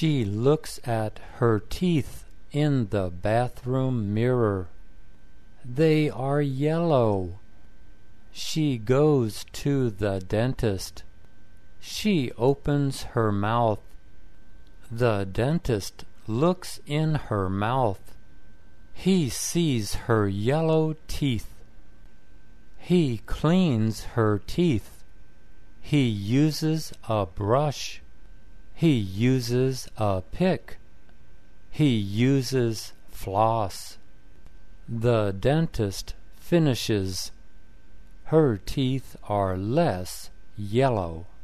She looks at her teeth in the bathroom mirror. They are yellow. She goes to the dentist. She opens her mouth. The dentist looks in her mouth. He sees her yellow teeth. He cleans her teeth. He uses a brush. He uses a pick. He uses floss. The dentist finishes. Her teeth are less yellow.